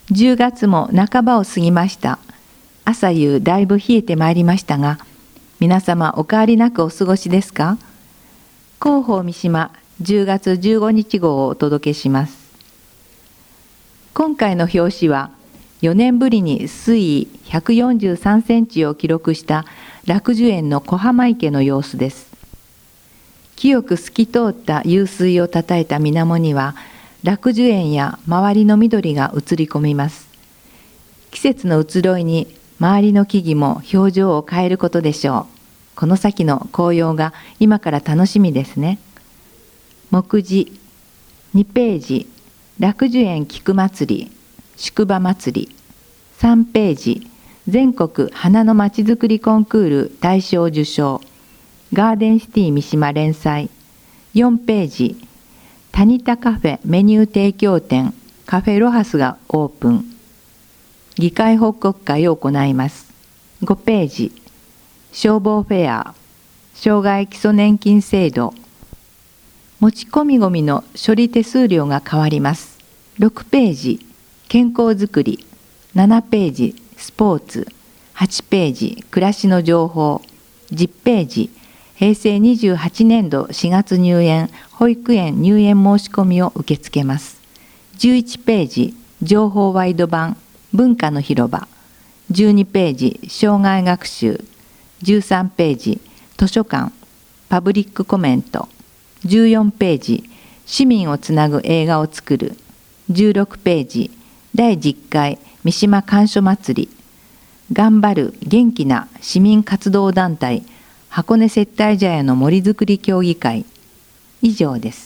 10月も半ばを過ぎました。朝夕だいぶ冷えてまいりましたが、皆様お変わりなくお過ごしですか？広報三島10月15日号をお届けします。今回の表紙は、4年ぶりに水位143センチを記録した楽寿園の小浜池の様子です。清く透き通った湧水をたたえた水面には、楽寿園や周りの緑が映り込みます。季節の移ろいに周りの木々も表情を変えることでしょう。この先の紅葉が今から楽しみですね。目次2ページ、楽寿園菊祭り、宿場祭り。3ページ、全国花のまちづくりコンクール大賞受賞、ガーデンシティ三島連載。4ページ、タニタカフェメニュー提供店カフェロハスがオープン。議会報告会を行います。5ページ、消防フェア、障害基礎年金制度。持ち込みごみの処理手数料が変わります。6ページ、健康づくり。7ページ、スポーツ。8ページ、暮らしの情報。10ページ、平成28年度4月入園、保育園入園申し込みを受け付けます。11ページ、情報ワイド版、文化の広場。12ページ、障害学習。13ページ、図書館、パブリックコメント。14ページ、市民をつなぐ映画を作る。16ページ、第10回三島甘書祭り。頑張る元気な市民活動団体箱根接待茶屋の森づくり協議会。以上です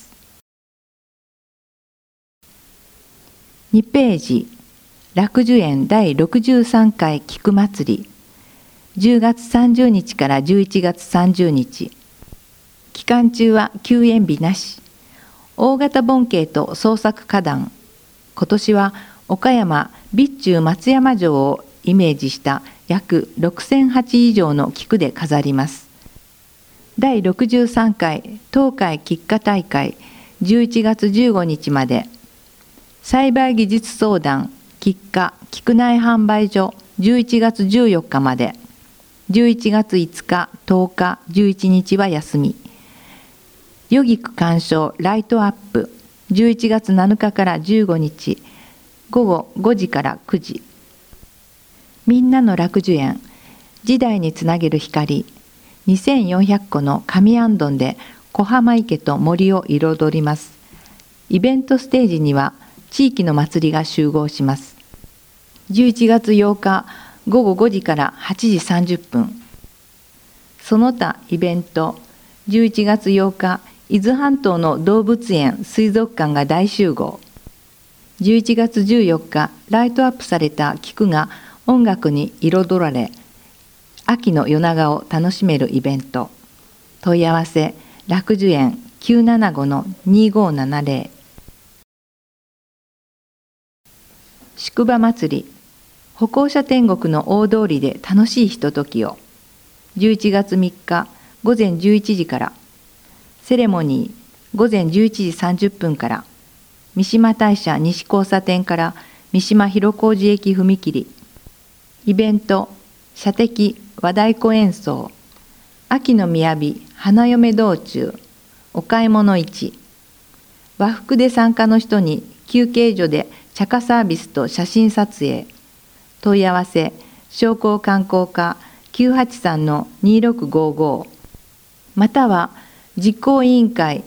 。2ページ、楽寿園第63回菊祭り。10月30日から11月30日。期間中は休園日なし。大型盆景と創作花壇。今年は岡山備中松山城をイメージした約6000鉢以上の菊で飾ります。第63回東海菊花大会11月15日まで。栽培技術相談菊花菊苗販売所11月14日まで。11月5日、10日、11日は休み。余菊鑑賞ライトアップ11月7日から15日午後5時から9時。みんなの楽寿園、時代につなげる光。2400個の紙あんどんで小浜池と森を彩ります。イベントステージには地域の祭りが集合します。11月8日午後5時から8時30分。その他イベント、11月8日、伊豆半島の動物園水族館が大集合。11月14日、ライトアップされた菊が音楽に彩られ、秋の夜長を楽しめるイベント。問い合わせ、楽寿園 975-2570。宿場祭り、歩行者天国の大通りで楽しいひとときを。11月3日午前11時から。セレモニー、午前11時30分から。三島大社西交差点から三島広小路駅踏切。イベント、射的和太鼓演奏、秋の雅花嫁道中、お買い物市。和服で参加の人に休憩所で茶化サービスと写真撮影。問い合わせ、商工観光課 983-2655 または実行委員会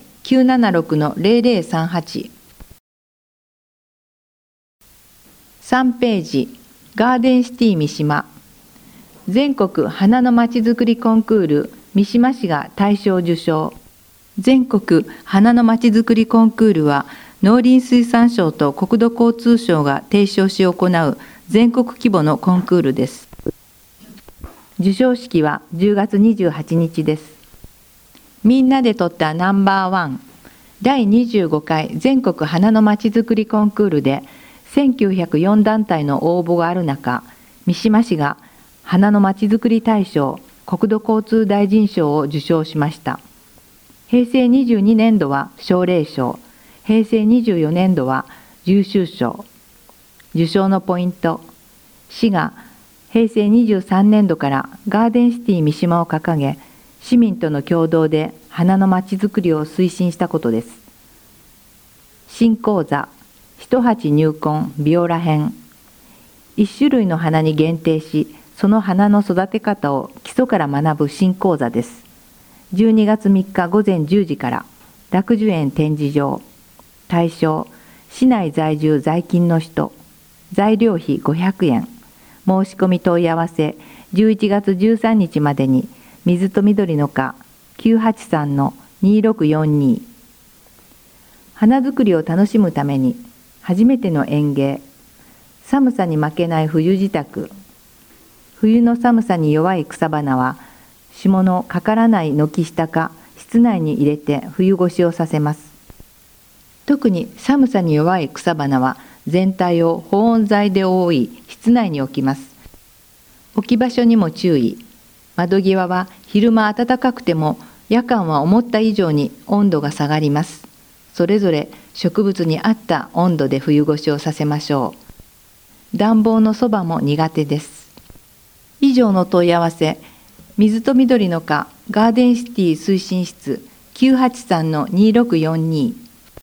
976-0038。3ページ、ガーデンシティ三島。全国花のまちづくりコンクール三島市が大賞受賞。全国花のまちづくりコンクールは農林水産省と国土交通省が提唱し行う全国規模のコンクールです。授賞式は10月28日です。みんなで撮ったナンバーワン第25回全国花のまちづくりコンクールで1904団体の応募がある中、三島市が花のまちづくり大賞国土交通大臣賞を受賞しました。平成22年度は奨励賞、平成24年度は優秀賞。 受賞のポイント。市が平成23年度からガーデンシティ三島を掲げ、市民との共同で花のまちづくりを推進したことです。新講座、一鉢入魂ビオラ編。一種類の花に限定し、その花の育て方を基礎から学ぶ新講座です。12月3日午前10時から、楽寿園展示場。対象、市内在住在勤の人。材料費500円。申し込み問い合わせ、11月13日までに、水と緑の課 983-2642。花作りを楽しむために、初めての園芸。寒さに負けない冬支度。冬の寒さに弱い草花は、霜のかからない軒下か室内に入れて冬越しをさせます。特に寒さに弱い草花は全体を保温材で覆い室内に置きます。置き場所にも注意。窓際は昼間暖かくても夜間は思った以上に温度が下がります。それぞれ植物に合った温度で冬越しをさせましょう。暖房のそばも苦手です。以上の問い合わせ、水と緑の課ガーデンシティ推進室 983-2642。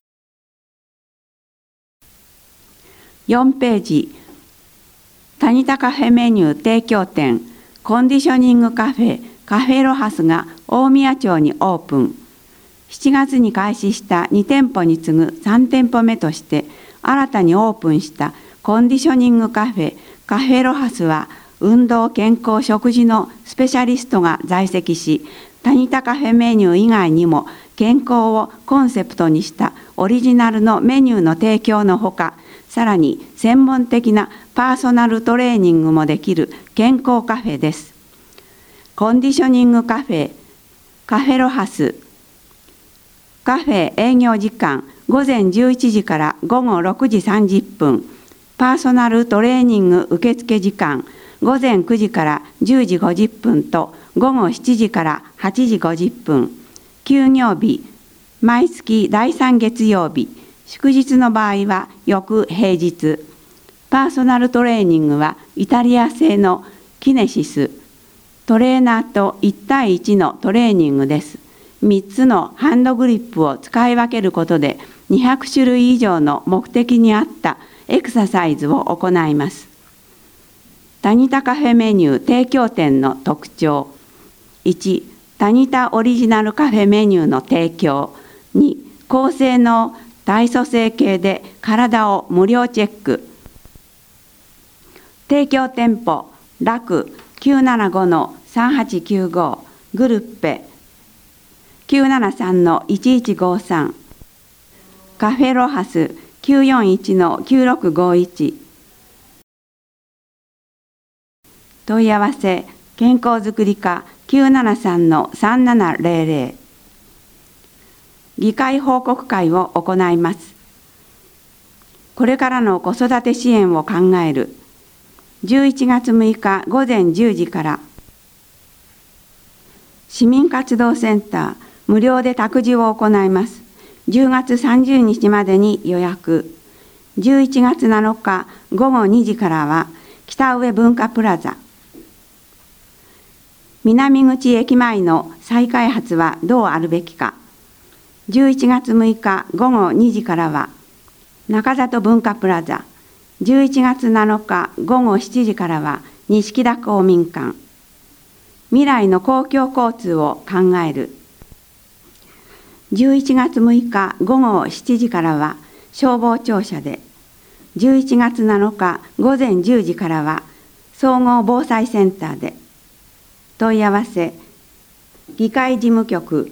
4ページ、タニタカフェメニュー提供店、コンディショニングカフェ、カフェロハスが大宮町にオープン。7月に開始した2店舗に次ぐ3店舗目として、新たにオープンしたコンディショニングカフェ、カフェロハスは、運動、健康、食事のスペシャリストが在籍し、タニタカフェメニュー以外にも、健康をコンセプトにしたオリジナルのメニューの提供のほか、さらに専門的なパーソナルトレーニングもできる健康カフェです。コンディショニングカフェ、カフェロハス。カフェ営業時間、午前11時から午後6時30分。パーソナルトレーニング受付時間、午前9時から10時50分と午後7時から8時50分。休業日、毎月第3月曜日。祝日の場合は翌平日。パーソナルトレーニングはイタリア製のキネシス。トレーナーと1対1のトレーニングです。3つのハンドグリップを使い分けることで200種類以上の目的に合ったエクササイズを行います。タニタカフェメニュー提供店の特徴。1、タニタオリジナルカフェメニューの提供。2、高性能体組成計で体を無料チェック。提供店舗、楽 975-3895、グルッペ 973-1153、カフェロハス 941-9651。問い合わせ、健康づくり課 973-3700。議会報告会を行います。これからの子育て支援を考える。11月6日午前10時から、市民活動センター無料で託児を行います。10月30日までに予約。11月7日午後2時からは、北上文化プラザ。南口駅前の再開発はどうあるべきか。11月6日午後2時からは、中里文化プラザ。11月7日午後7時からは、錦田公民館。未来の公共交通を考える。11月6日午後7時からは、消防庁舎で。11月7日午前10時からは、総合防災センターで。問い合わせ、議会事務局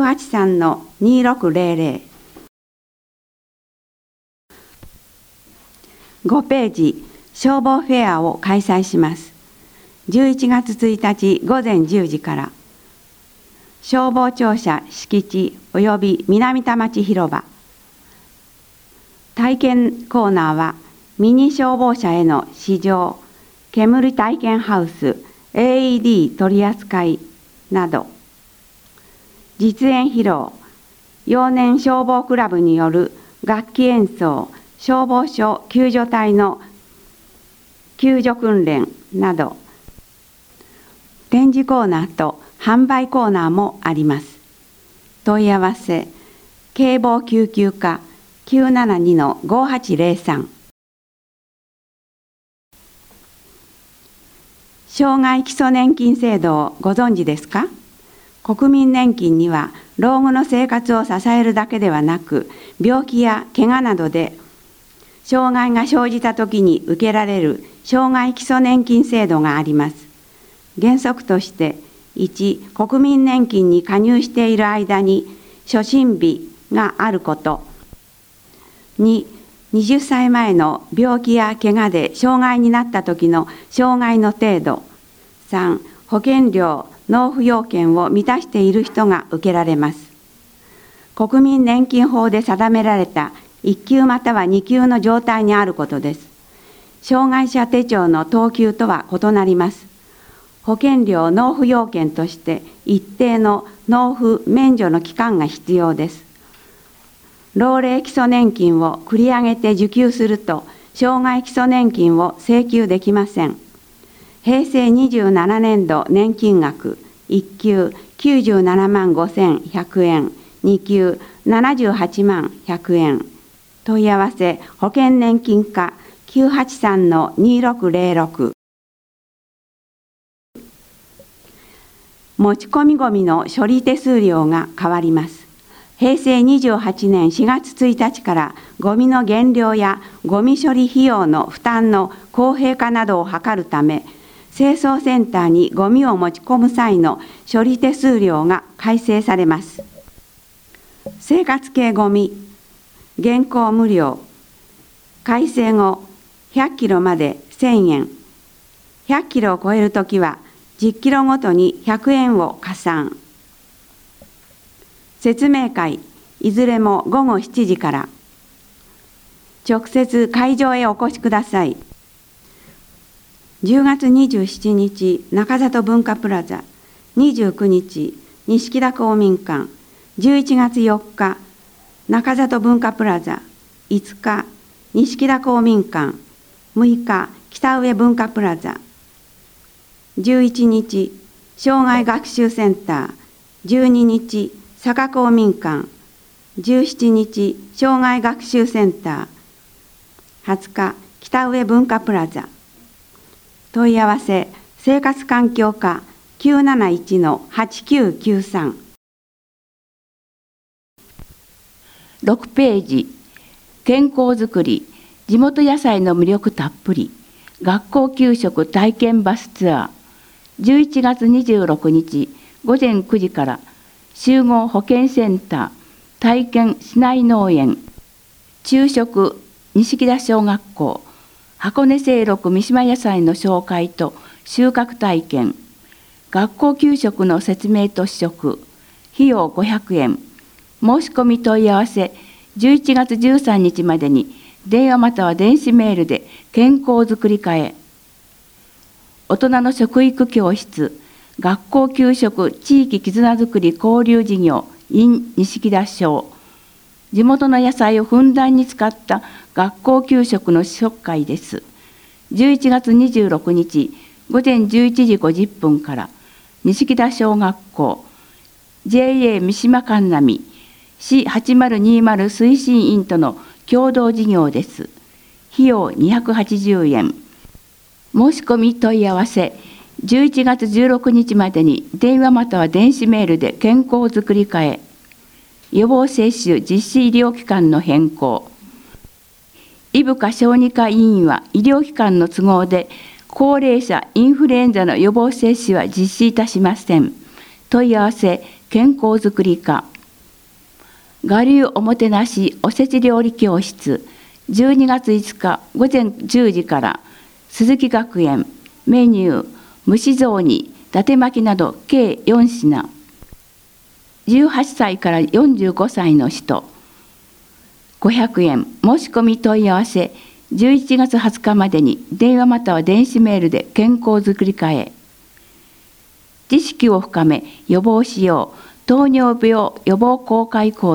983-2600。5ページ、消防フェアを開催します。11月1日午前10時から、消防庁舎敷地及び南田町広場。体験コーナーは、ミニ消防車への試乗、煙体験ハウス、AED 取り扱いなど。実演披露、幼年消防クラブによる楽器演奏、消防署救助隊の救助訓練など、展示コーナーと販売コーナーもあります。問い合わせ、警防救急課 972-5803。障害基礎年金制度をご存知ですか？国民年金には老後の生活を支えるだけではなく、病気や怪我などで障害が生じたときに受けられる障害基礎年金制度があります。原則として、1、国民年金に加入している間に初診日があること。2、20歳前の病気や怪我で障害になった時の障害の程度。3、保険料、納付要件を満たしている人が受けられます。国民年金法で定められた1級または2級の状態にあることです。障害者手帳の等級とは異なります。保険料納付要件として一定の納付免除の期間が必要です。老齢基礎年金を繰り上げて受給すると、障害基礎年金を請求できません。平成27年度年金額、1級97万5100円、2級78万100円。問い合わせ、保険年金課 983-2606。持ち込みごみの処理手数料が変わります。平成28年4月1日からゴミの減量やゴミ処理費用の負担の公平化などを図るため、清掃センターにゴミを持ち込む際の処理手数料が改正されます。生活系ゴミ、現行無料、改正後100キロまで1000円、100キロを超えるときは10キロごとに100円を加算。説明会、いずれも午後7時から。直接会場へお越しください。10月27日、中里文化プラザ、29日、錦田公民館、11月4日、中里文化プラザ、5日、錦田公民館、6日、北上文化プラザ、11日、障害学習センター、12日、佐賀公民館、17日、障害学習センター、20日、北上文化プラザ。問い合わせ、生活環境課 971-8993。 6ページ、健康づくり、地元野菜の魅力たっぷり、学校給食体験バスツアー、11月26日午前9時から、集合保健センター、体験市内農園、昼食錦田小学校、箱根清六三島野菜の紹介と収穫体験、学校給食の説明と試食、費用500円、申し込み問い合わせ、11月13日までに電話または電子メールで健康づくり課へ。大人の食育教室、学校給食地域絆づくり交流事業 in 錦田小、地元の野菜をふんだんに使った学校給食の試食会です。11月26日午前11時50分から錦田小学校 JA 三島神波市8020推進員との共同事業です。費用280円。申し込み問い合わせ、11月16日までに電話または電子メールで健康づくり課へ。予防接種実施医療機関の変更。医部科小児科医院は医療機関の都合で高齢者インフルエンザの予防接種は実施いたしません。問い合わせ、健康づくり課。我流おもてなしおせち料理教室、12月5日午前10時から、鈴木学園、メニュー、蒸し雑煮、伊達巻きなど計4品。18歳から45歳の人、500円。申し込み問い合わせ、11月20日までに電話または電子メールで健康づくり課へ。知識を深め予防しよう糖尿病予防公開講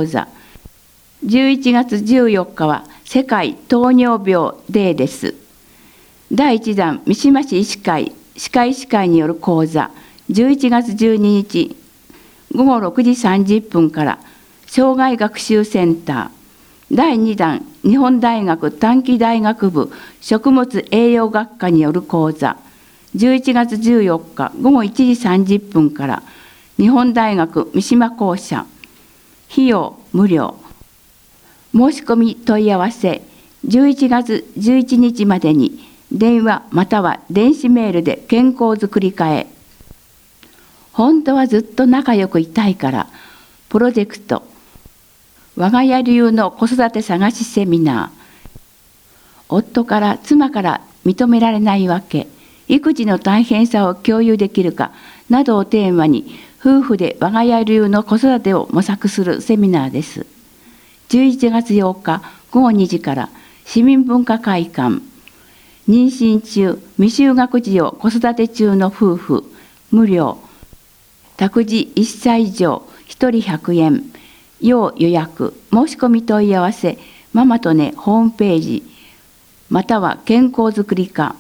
座。11月14日は世界糖尿病デーです。 第1弾三島市医師会歯科医師会による講座、11月12日午後6時30分から障害学習センター、第2弾日本大学短期大学部食物栄養学科による講座、11月14日午後1時30分から日本大学三島校舎、費用無料。申し込み問い合わせ11月11日までに電話または電子メールで健康づくり課へ。本当はずっと仲良くいたいからプロジェクト我が家流の子育て探しセミナー、夫から妻から認められないわけ、育児の大変さを共有できるかなどをテーマに夫婦で我が家流の子育てを模索するセミナーです。11月8日午後2時から市民文化会館、妊娠中未就学児を子育て中の夫婦無料、託児1歳以上1人100円、要予約、申し込み問い合わせママとねホームページまたは健康づくり課。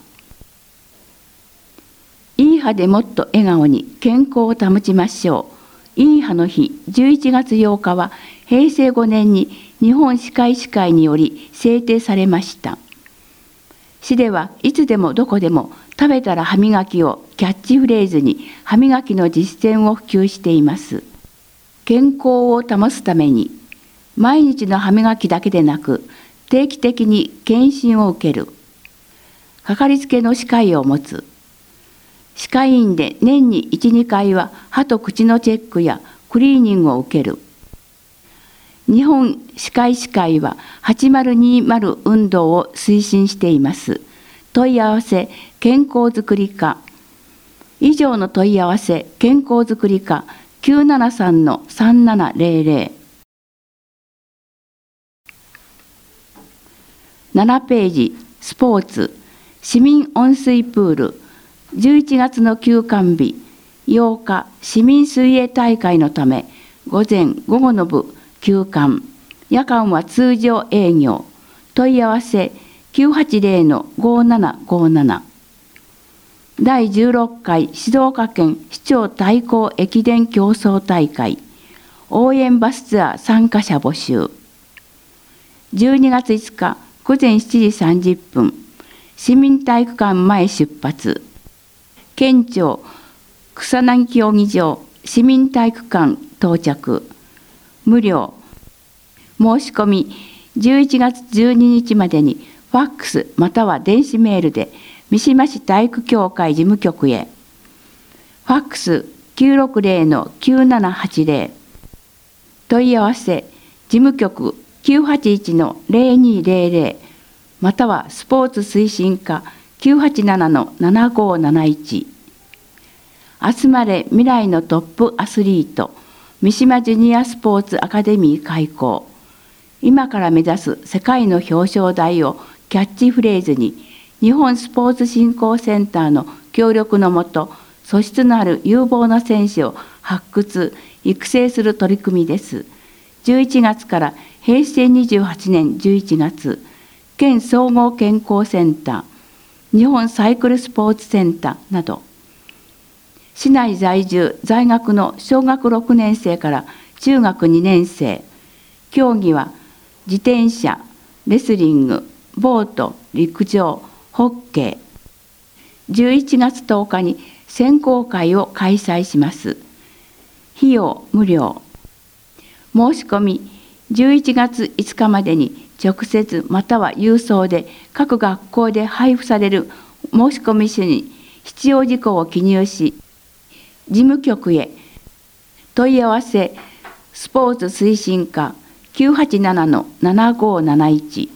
いい歯でもっと笑顔に健康を保ちましょう。いい歯の日11月8日は平成5年に日本歯科医師会により制定されました。市ではいつでもどこでも食べたら歯磨きをキャッチフレーズに歯磨きの実践を普及しています。健康を保つために毎日の歯磨きだけでなく定期的に検診を受ける、かかりつけの歯科医を持つ、歯科医院で年に 1,2 回は歯と口のチェックやクリーニングを受ける。日本歯科医師会は8020運動を推進しています。問い合わせ健康づくり課。以上の問い合わせ健康づくり課 973-3700。7ページスポーツ市民温水プール11月の休館日8日市民水泳大会のため午前午後の部休館、夜間は通常営業。問い合わせ 980-5757。第16回静岡県市長対抗駅伝競争大会応援バスツアー参加者募集。12月5日午前7時30分市民体育館前出発。県庁草薙競技場市民体育館到着。無料。申し込み11月12日までにファックスまたは電子メールで三島市体育協会事務局へ。ファックス 960-9780。問い合わせ事務局 981-0200 またはスポーツ推進課 987-7571。集まれ未来のトップアスリート三島ジュニアスポーツアカデミー開校。今から目指す世界の表彰台をキャッチフレーズに日本スポーツ振興センターの協力のもと素質のある有望な選手を発掘育成する取り組みです。11月から平成28年11月県総合健康センター日本サイクルスポーツセンターなど市内在住在学の小学6年生から中学2年生、競技は自転車、レスリング、ボート、陸上、ホッケー。11月10日に選考会を開催します。費用無料。申し込み11月5日までに直接または郵送で各学校で配布される申し込み書に必要事項を記入し、事務局へ。問い合わせスポーツ推進課 987-7571。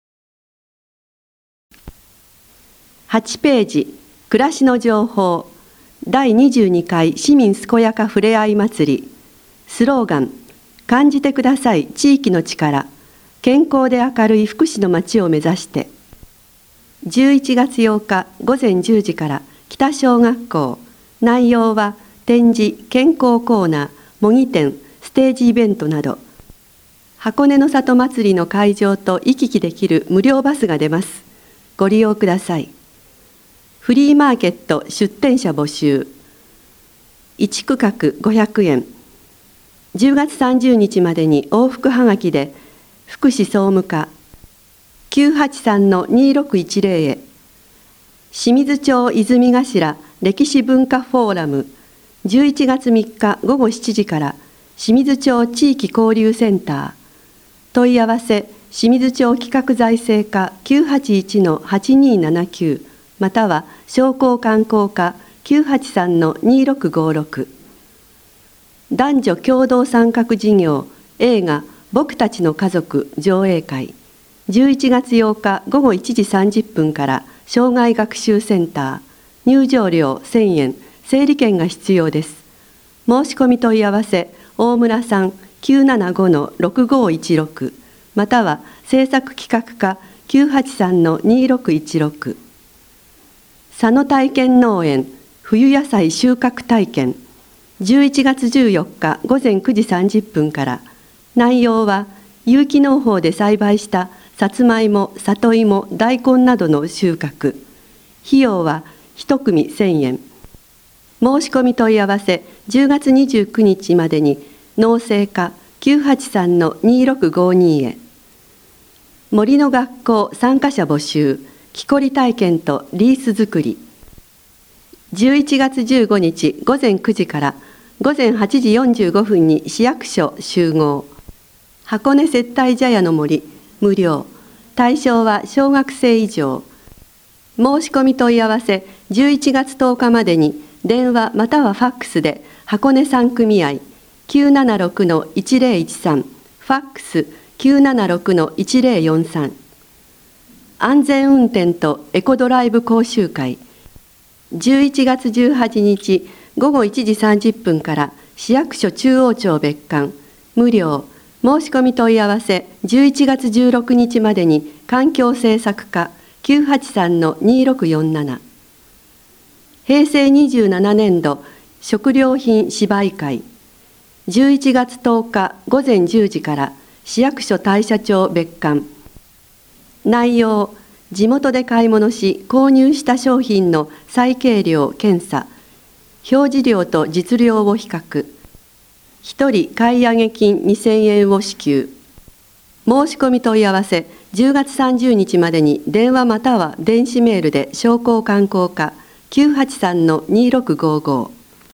8ページ暮らしの情報第22回市民健やかふれあい祭りスローガン感じてください地域の力健康で明るい福祉の街を目指して11月8日午前10時から北小学校内容は展示健康コーナー模擬店ステージイベントなど箱根の里祭りの会場と行き来できる無料バスが出ます。ご利用ください。 フリーマーケット出店者募集。1区画500円。10月30日までに往復はがきで福祉総務課 983-2610 へ。清水町泉頭歴史文化フォーラム11月3日午後7時から清水町地域交流センター。問い合わせ清水町企画財政課 981-8279 または商工観光課 983-2656。男女共同参画事業映画僕たちの家族上映会11月8日午後1時30分から障害学習センター。入場料1000円、整理券が必要です。申し込み問い合わせ大村さん 975-6516 または制作企画課 983-2616。佐野体験農園冬野菜収穫体験11月14日午前9時30分から。内容は有機農法で栽培したさつまいも、里芋、大根などの収穫。費用は1組1000円。申し込み問い合わせ10月29日までに農政課 983-2652 へ。森の学校参加者募集。木こり体験とリース作り。11月15日午前9時から午前8時45分に市役所集合。箱根接待茶屋の森無料。対象は小学生以上。申し込み問い合わせ11月10日までに電話またはファックスで箱根3組合 976-1013 ファックス 976-1043。安全運転とエコドライブ講習会11月18日午後1時30分から市役所中央町別館無料。申し込み問い合わせ11月16日までに環境政策課 983-2647。平成27年度食料品芝居会11月10日午前10時から市役所大社町別館。内容、地元で買い物し購入した商品の再計量検査、表示量と実量を比較。1人買上金2000円を支給。申し込み問い合わせ10月30日までに電話または電子メールで商工観光課 983-2655。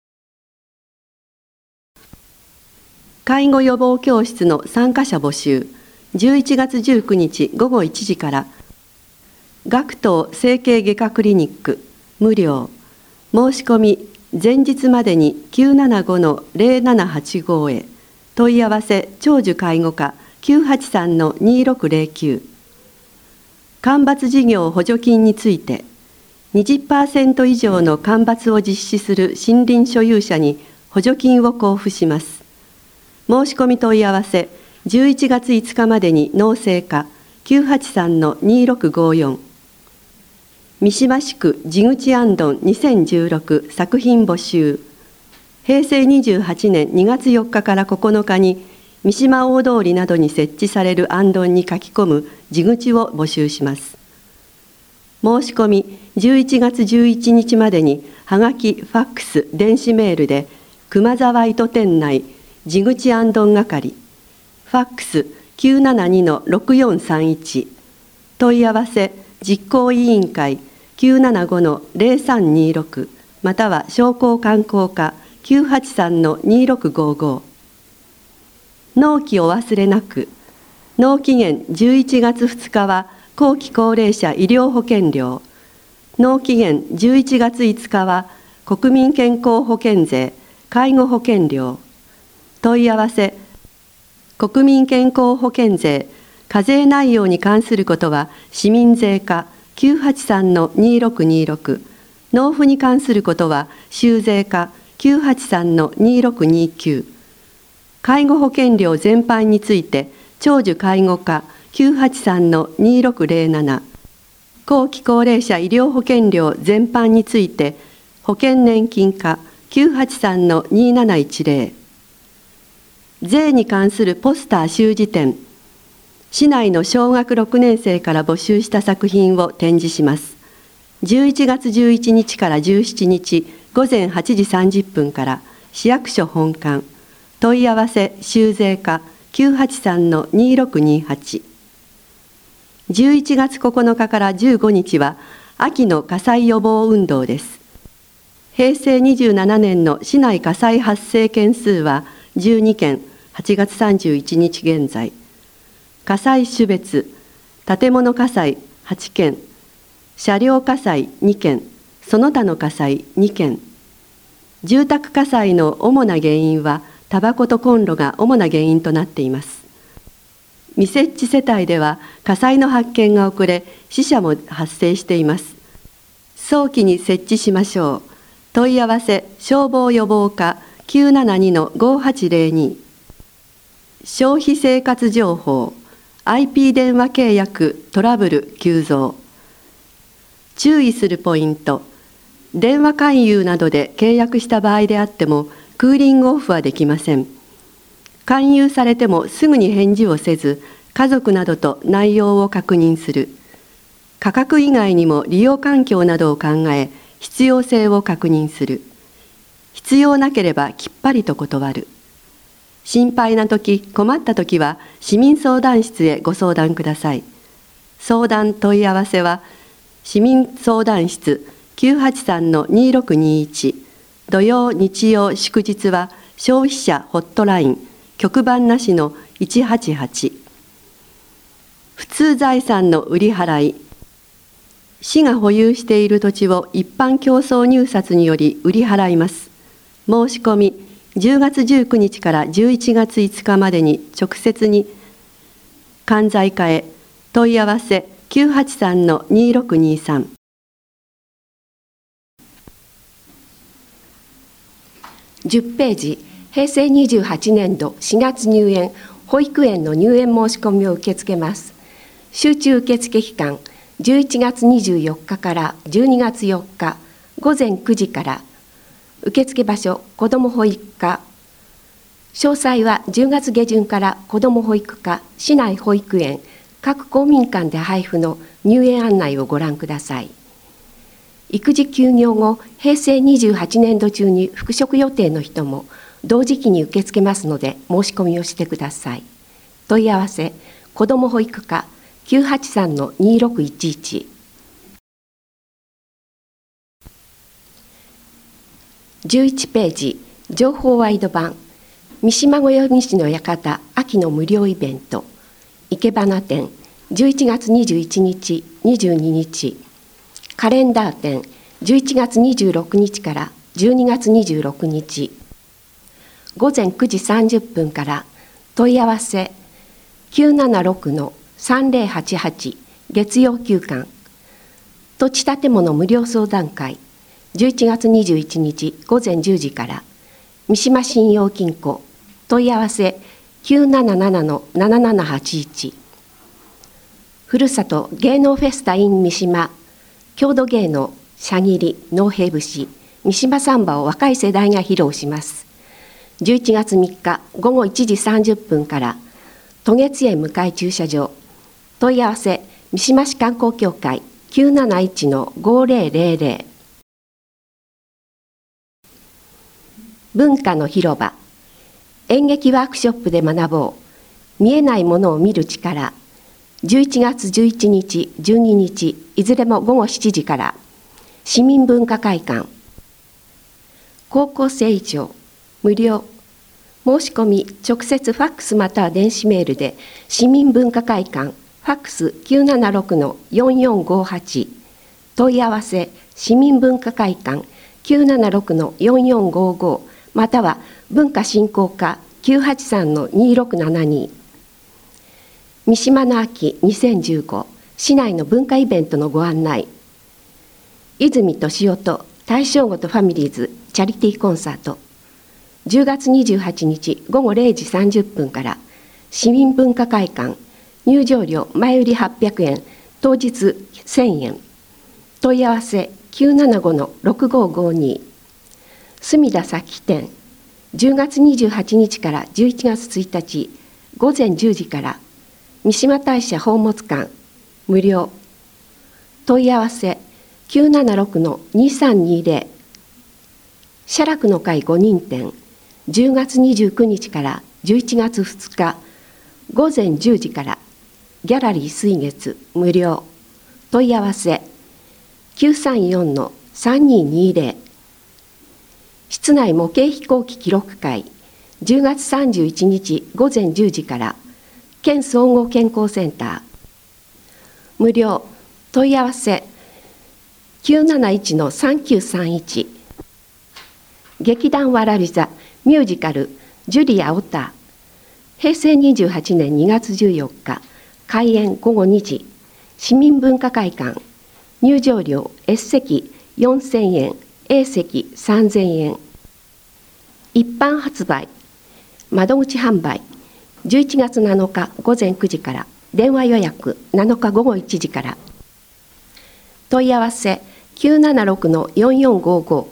介護予防教室の参加者募集。11月19日午後1時から学童整形外科クリニック無料。申し込み前日までに 975-0785 へ。問い合わせ長寿介護課 983-2609。間伐事業補助金について 20% 以上の間伐を実施する森林所有者に補助金を交付します。申し込み問い合わせ11月5日までに農政課 983-2654。三島市区地口あんどん2016作品募集。平成28年2月4日から9日に三島大通りなどに設置されるあんどんに書き込む地口を募集します。申し込み11月11日までにはがき、ファックス、電子メールで熊沢糸店内地口あんどん係ファックス 972-6431。問い合わせ実行委員会 975-0326 または商工観光課 983-2655。納期お忘れなく。納期限11月2日は後期高齢者医療保険料。納期限11月5日は国民健康保険税、介護保険料。問い合わせ国民健康保険税、課税内容に関することは市民税課 983-2626。納付に関することは州税課 983-2629。介護保険料全般について長寿介護課 983-2607。後期高齢者医療保険料全般について保険年金課 983-2710。税に関するポスター習字展。市内の小学6年生から募集した作品を展示します。 11月11日から17日午前8時30分から市役所本館、問い合わせ修税課 983-2628。11月9日から15日は秋の火災予防運動です。平成27年の市内火災発生件数は12件、8月31日現在。火災種別、建物火災8件、車両火災2件、その他の火災2件。住宅火災の主な原因は、タバコとコンロが主な原因となっています。未設置世帯では火災の発見が遅れ、死者も発生しています。早期に設置しましょう。問い合わせ消防予防課 972-5802。消費生活情報、IP 電話契約トラブル急増。注意するポイント、電話勧誘などで契約した場合であっても、クーリングオフはできません。勧誘されてもすぐに返事をせず、家族などと内容を確認する。価格以外にも利用環境などを考え、必要性を確認する。必要なければきっぱりと断る。心配なとき、困ったときは市民相談室へご相談ください。相談問い合わせは、市民相談室 983-2621。土曜、日曜、祝日は消費者ホットライン、局番なしの188。普通財産の売り払い。市が保有している土地を一般競争入札により売り払います。申し込み、10月19日から11月5日までに直接に関西課へ。問い合わせ983-2623。 10ページ、平成28年度4月入園、保育園の入園申し込みを受け付けます。集中受付期間、11月24日から12月4日、午前9時から、受付場所、子ども保育課。詳細は10月下旬から子ども保育課、市内保育園、各公民館で配布の入園案内をご覧ください。育児休業後、平成28年度中に復職予定の人も同時期に受け付けますので申し込みをしてください。問い合わせ、子ども保育課 983-2611。11ページ、情報ワイド版、三島暦師の館秋の無料イベント、生け花展、11月21日、22日。カレンダー展、11月26日から12月26日。午前9時30分から問い合わせ 976-3088 月曜休館。土地建物無料相談会、11月21日午前10時から。三島信用金庫、問い合わせ 977-7781。ふるさと芸能フェスタ in 三島、郷土芸能、しゃぎり、農兵節、三島サンバを若い世代が披露します。11月3日午後1時30分から、渡月園向かい駐車場。問い合わせ、三島市観光協会 971-5000。文化の広場、演劇ワークショップで学ぼう、見えないものを見る力。11月11日、12日、いずれも午後7時から、市民文化会館。高校生以上、無料。申し込み、直接ファックスまたは電子メールで、市民文化会館、ファックス 976-4458。問い合わせ、市民文化会館 976-4455、または文化振興課 983-2672。三島の秋2015、市内の文化イベントのご案内。泉敏夫と大正ごとファミリーズチャリティーコンサート。10月28日午後0時30分から、市民文化会館。入場料前売り800円、当日1000円。問い合わせ 975-6552。隅田咲店。10月28日から11月1日午前10時から、三島大社宝物館無料。問い合わせ 976-2320写楽の会5人展10月29日から11月2日午前10時からギャラリー水月無料問い合わせ 934-3220 室内模型飛行機記録会10月31日午前10時から県総合健康センター無料問い合わせ 971-3931 劇団わらび座ミュージカルジュリア・オタ平成28年2月14日開演午後2時市民文化会館入場料 S 席4000円 A 席3000円一般発売窓口販売11月7日午前9時から電話予約7日午後1時から問い合わせ 976-4455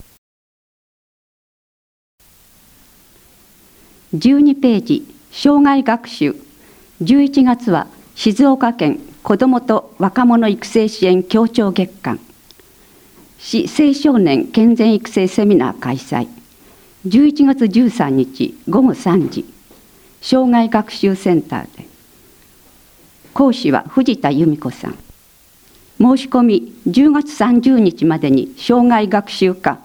12ページ障害学習11月は静岡県子どもと若者育成支援協調月間市青少年健全育成セミナー開催11月13日午後3時障害学習センターで講師は藤田由美子さん申し込み10月30日までに障害学習課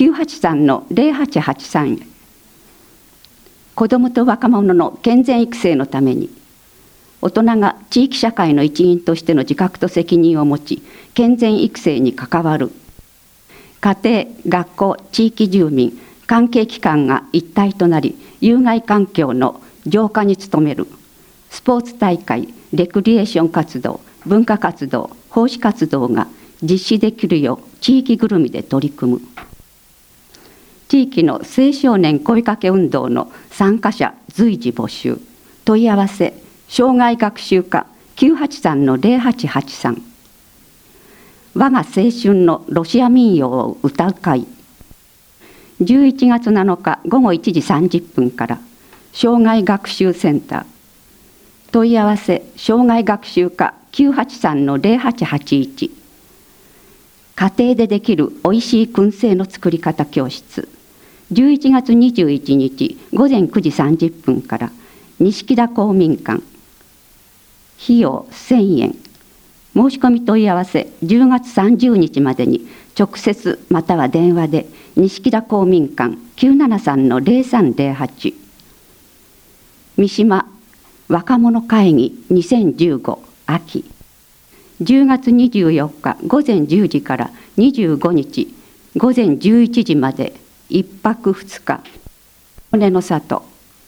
983-0883 へ子どもと若者の健全育成のために大人が地域社会の一員としての自覚と責任を持ち健全育成に関わる家庭、学校、地域住民関係機関が一体となり有害環境の浄化に努めるスポーツ大会レクリエーション活動文化活動奉仕活動が実施できるよう地域ぐるみで取り組む地域の青少年声かけ運動の参加者随時募集問い合わせ障害学習課 983-0883 我が青春のロシア民謡を歌う会11月7日午後1時30分から障害学習センター問い合わせ障害学習課 983-0881 家庭でできるおいしい燻製の作り方教室11月21日午前9時30分から錦田公民館費用1000円申し込み問い合わせ10月30日までに直接または電話で錦田公民館 973-0308 三島若者会議2015秋10月24日午前10時から25日午前11時まで1泊2日骨の里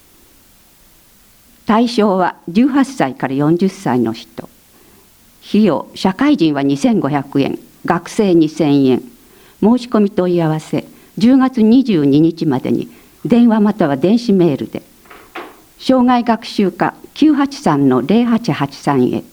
対象は18歳から40歳の人費用社会人は2500円学生2000円申し込み問い合わせ10月22日までに電話または電子メールで障害学習課 983-0883 へ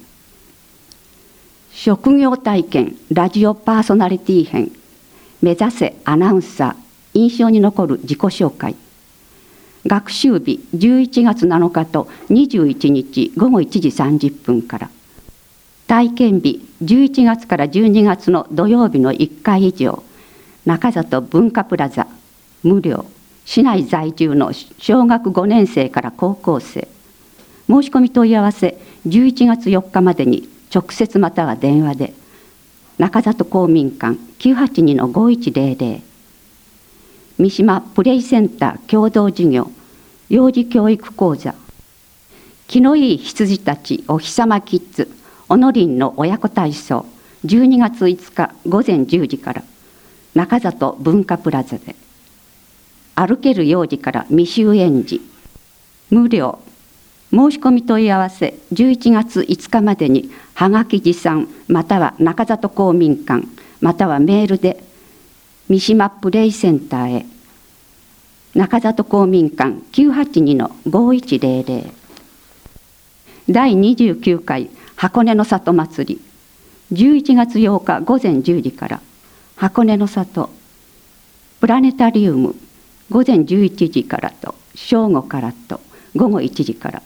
職業体験ラジオパーソナリティ編目指せアナウンサー印象に残る自己紹介学習日11月7日と21日午後1時30分から体験日11月から12月の土曜日の1回以上中里文化プラザ無料市内在住の小学5年生から高校生申し込み問い合わせ11月4日までに直接または電話で中里公民館 982-5100 三島プレイセンター共同事業幼児教育講座気のいい羊たちお日様キッズおのりんの親子体操12月5日午前10時から中里文化プラザで歩ける幼児から未就園児無料申し込み問い合わせ11月5日までにはがき持参または中里公民館またはメールで三島プレイセンターへ中里公民館 982-5100 第29回箱根の里祭り11月8日午前10時から箱根の里プラネタリウム午前11時からと正午からと午後1時から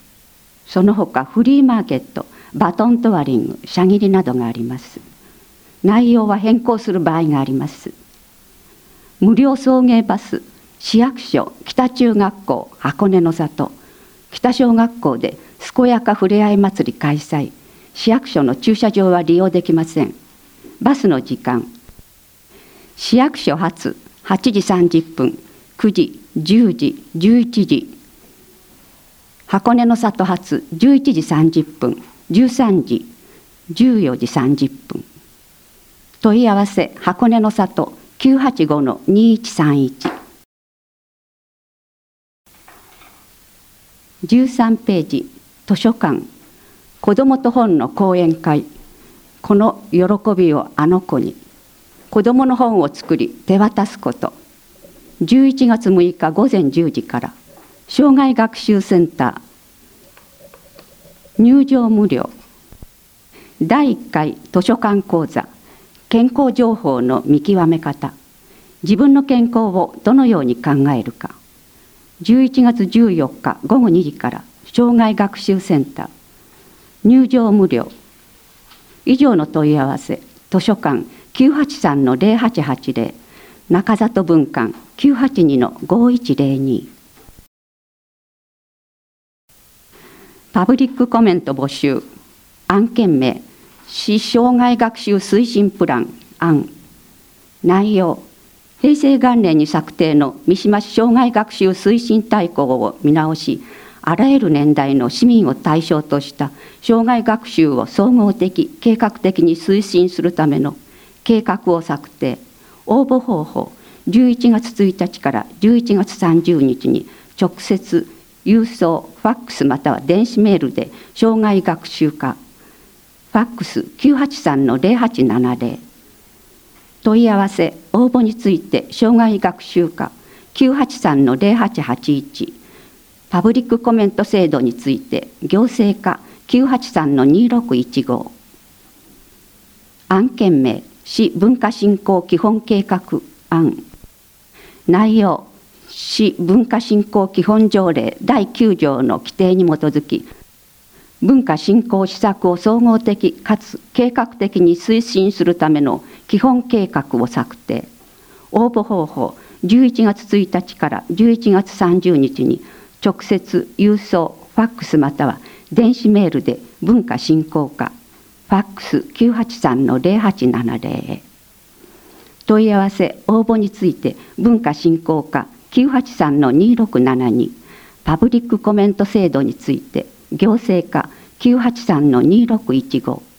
その他フリーマーケットバトントワリング射切りなどがあります内容は変更する場合があります。無料送迎バス、市役所、北中学校、箱根の里、北小学校で健やかふれあい祭り開催。市役所の駐車場は利用できません。バスの時間、市役所発8時30分、9時、10時、11時、箱根の里発11時30分、13時、14時30分。問い合わせ箱根の里 985-2131。13ページ、図書館、子どもと本の講演会。この喜びをあの子に。子どもの本を作り手渡すこと。11月6日午前10時から、障害学習センター。入場無料。第1回図書館講座、健康情報の見極め方。自分の健康をどのように考えるか。11月14日午後2時から、障害学習センター。入場無料。以上の問い合わせ、図書館 983-0880、中里分館 982-5102。パブリックコメント募集。案件名、市障害学習推進プラン案。内容、平成元年に策定の三島市障害学習推進大綱を見直し、あらゆる年代の市民を対象とした障害学習を総合的・計画的に推進するための計画を策定。応募方法、11月1日から11月30日に直接、郵送、ファックスまたは電子メールで障害学習課。ファックス 983-0870。問い合わせ、応募について障害学習課 983-0881。パブリックコメント制度について行政課 983-2615。案件名、市文化振興基本計画案。内容、市文化振興基本条例第9条の規定に基づき、文化振興施策を総合的かつ計画的に推進するための基本計画を策定。応募方法、11月1日から11月30日に直接、郵送、ファックスまたは電子メールで文化振興課、ファックス 983-0870。問い合わせ、応募について文化振興課 983-2672。パブリックコメント制度について行政課 983-2615。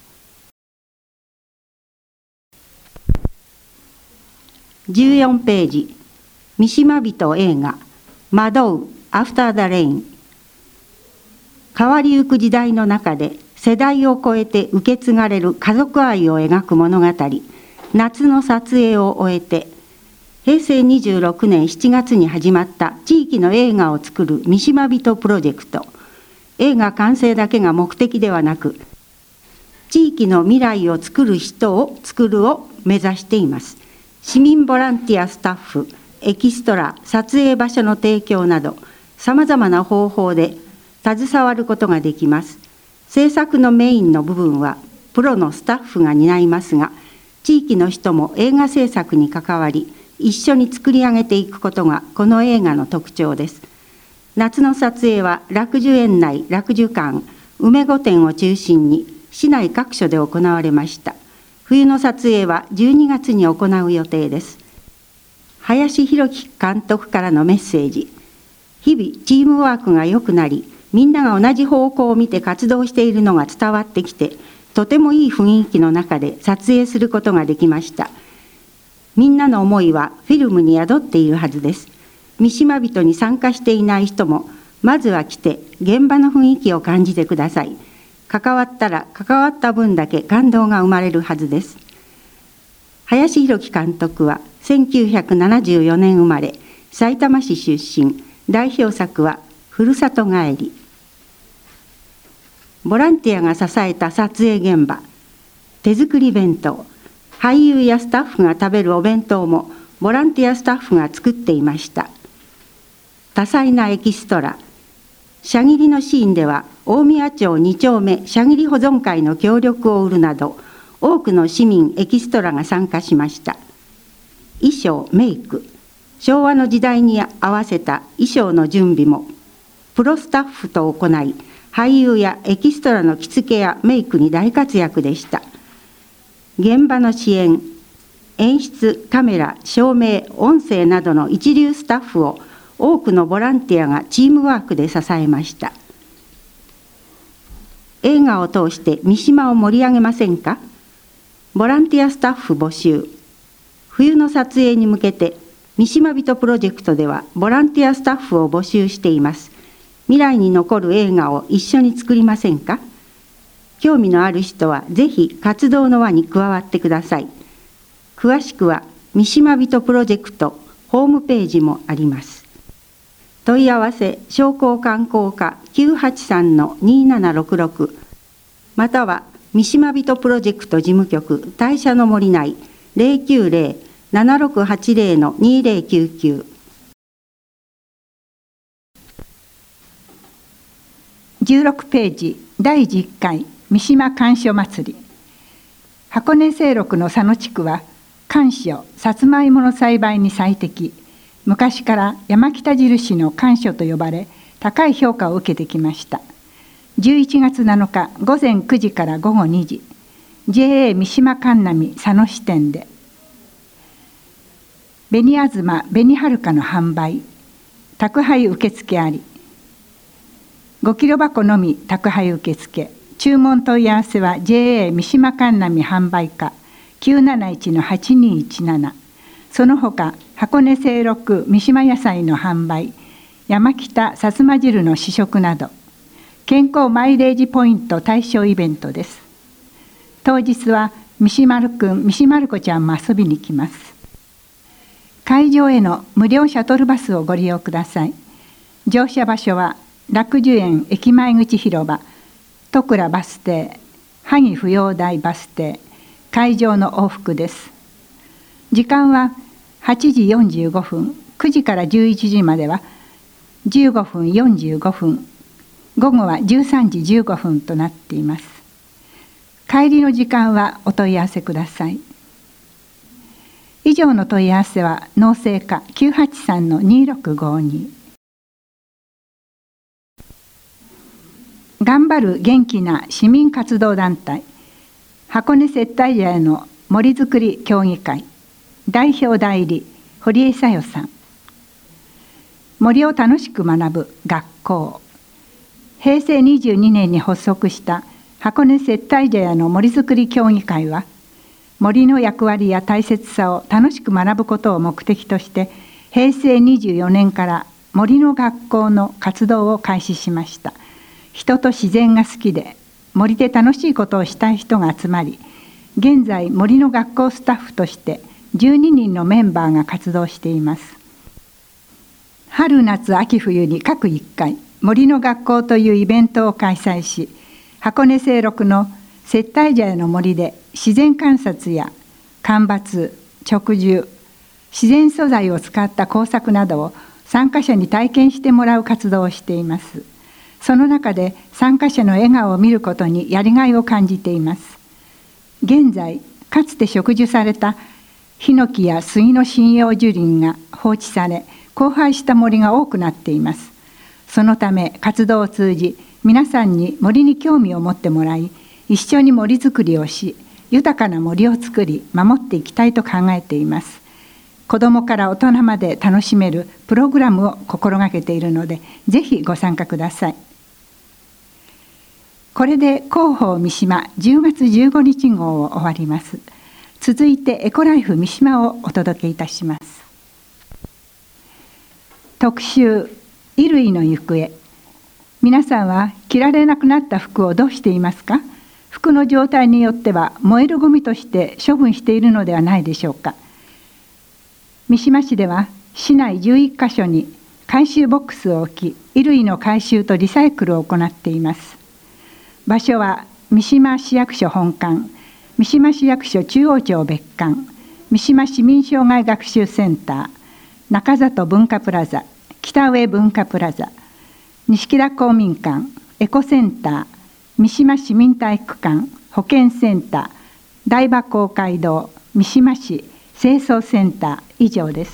14ページ、三島人映画惑うアフター・ザ・レイン。変わりゆく時代の中で世代を超えて受け継がれる家族愛を描く物語、夏の撮影を終えて、平成26年7月に始まった地域の映画を作る三島人プロジェクト。映画完成だけが目的ではなく、地域の未来を作る人を作るを目指しています。市民ボランティアスタッフ、エキストラ、撮影場所の提供など、さまざまな方法で携わることができます。制作のメインの部分はプロのスタッフが担いますが、地域の人も映画制作に関わり、一緒に作り上げていくことがこの映画の特徴です。夏の撮影は楽寿園内、楽寿館、梅御殿を中心に市内各所で行われました。冬の撮影は12月に行う予定です。林弘樹監督からのメッセージ。日々チームワークが良くなり、みんなが同じ方向を見て活動しているのが伝わってきて、とてもいい雰囲気の中で撮影することができました。みんなの思いはフィルムに宿っているはずです。三島人に参加していない人も、まずは来て現場の雰囲気を感じてください。関わったら関わった分だけ感動が生まれるはずです。林弘樹監督は1974年生まれ、さいたま市出身。代表作はふるさと帰り。ボランティアが支えた撮影現場、手作り弁当、俳優やスタッフが食べるお弁当もボランティアスタッフが作っていました。多彩なエキストラ、舎切りのシーンでは大宮町2丁目舎切り保存会の協力を得るなど、 多くの市民エキストラが参加しました。衣装、メイク、昭和の時代に合わせた衣装の準備もプロスタッフと行い、俳優やエキストラの着付けやメイクに大活躍でした。現場の支援、演出、カメラ、照明、音声などの一流スタッフを多くのボランティアがチームワークで支えました。映画を通して三島を盛り上げませんか？ボランティアスタッフ募集。冬の撮影に向けて三島人プロジェクトではボランティアスタッフを募集しています。未来に残る映画を一緒に作りませんか？興味のある人はぜひ活動の輪に加わってください。詳しくは三島人プロジェクトホームページもあります。問い合わせ商工観光課 983-2766 または三島人プロジェクト事務局大社の森内 090-7680-2099 16ページ第10回三島甘藷祭り。箱根西麓の佐野地区は甘藷、さつまいもの栽培に最適。昔から山北印の甘藷と呼ばれ、高い評価を受けてきました。11月7日午前9時から午後2時、JA 三島甘波佐野支店で、紅あずま、紅はるかの販売、宅配受付あり。5キロ箱のみ宅配受付。注文問い合わせは JA 三島甘波販売課 971-8217。その他箱根西麓三島野菜の販売、山北さつま汁の試食など健康マイレージポイント対象イベントです。当日は三島るくん、三島る子ちゃんも遊びに来ます。会場への無料シャトルバスをご利用ください。乗車場所は楽寿園駅前口広場、戸倉バス停、萩扶養台バス停、会場の往復です。時間は8時45分、9時から11時までは15分45分、午後は13時15分となっています。帰りの時間はお問い合わせください。以上の問い合わせは農政課 983-2652。頑張る元気な市民活動団体箱根接待茶屋の森づくり協議会代表代理堀江さよさん。森を楽しく学ぶ学校。平成22年に発足した箱根接待茶屋の森づくり協議会は、森の役割や大切さを楽しく学ぶことを目的として平成24年から森の学校の活動を開始しました。人と自然が好きで森で楽しいことをしたい人が集まり、現在森の学校スタッフとして12人のメンバーが活動しています。春夏秋冬に各1回森の学校というイベントを開催し、箱根西麓の接待茶屋の森で自然観察や間伐、植樹、自然素材を使った工作などを参加者に体験してもらう活動をしています。その中で参加者の笑顔を見ることにやりがいを感じています。現在、かつて植樹されたヒノキや杉の針葉樹林が放置され、荒廃した森が多くなっています。そのため活動を通じ、皆さんに森に興味を持ってもらい、一緒に森づくりをし、豊かな森を作り、守っていきたいと考えています。子どもから大人まで楽しめるプログラムを心がけているので、ぜひご参加ください。これで広報三島10月15日号を終わります。続いてエコライフ三島をお届けいたします。特集、衣類の行方。皆さんは着られなくなった服をどうしていますか？服の状態によっては燃えるゴミとして処分しているのではないでしょうか。三島市では市内11カ所に回収ボックスを置き、衣類の回収とリサイクルを行っています。場所は三島市役所本館、三島市役所中央町別館、三島市民障害学習センター、中里文化プラザ、北上文化プラザ、錦田公民館、エコセンター、三島市民体育館、保健センター、 台場公会堂三島市清掃センター以上です。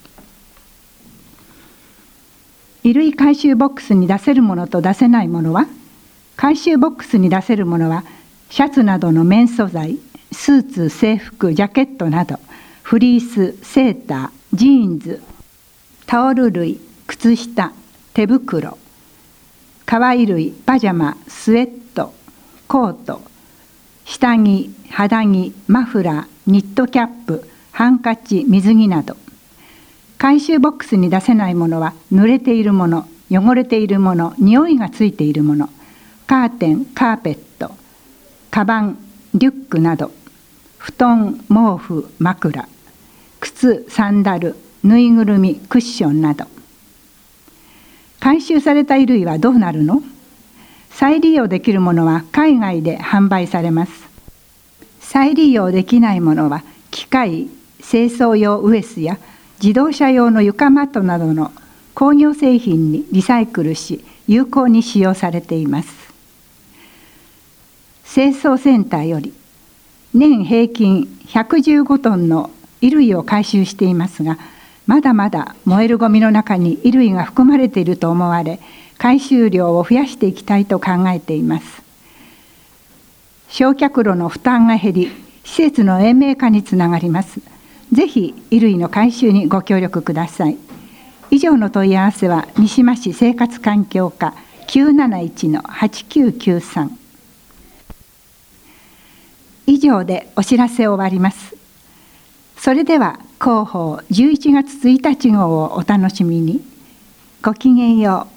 衣類回収ボックスに出せるものと出せないものは、回収ボックスに出せるものはシャツなどの綿素材、スーツ、制服、ジャケットなどフリース、セーター、ジーンズ、タオル類、靴下、手袋、革衣類、パジャマ、スウェット、コート、下着、肌着、マフラー、ニットキャップ、ハンカチ、水着など。回収ボックスに出せないものは濡れているもの、汚れているもの、匂いがついているもの、カーテン、カーペット、カバン、リュックなど、布団、毛布、枕、靴、サンダル、ぬいぐるみ、クッションなど。回収された衣類はどうなるの？再利用できるものは海外で販売されます。再利用できないものは機械、清掃用ウエスや自動車用の床マットなどの工業製品にリサイクルし有効に使用されています。清掃センターより年平均115トンの衣類を回収していますが、まだまだ燃えるゴミの中に衣類が含まれていると思われ、回収量を増やしていきたいと考えています。焼却炉の負担が減り、施設の延命化につながります。ぜひ衣類の回収にご協力ください。以上の問い合わせは三島市生活環境課 971-8993。以上でお知らせを終わります。それでは広報11月1日号をお楽しみに。ごきげんよう。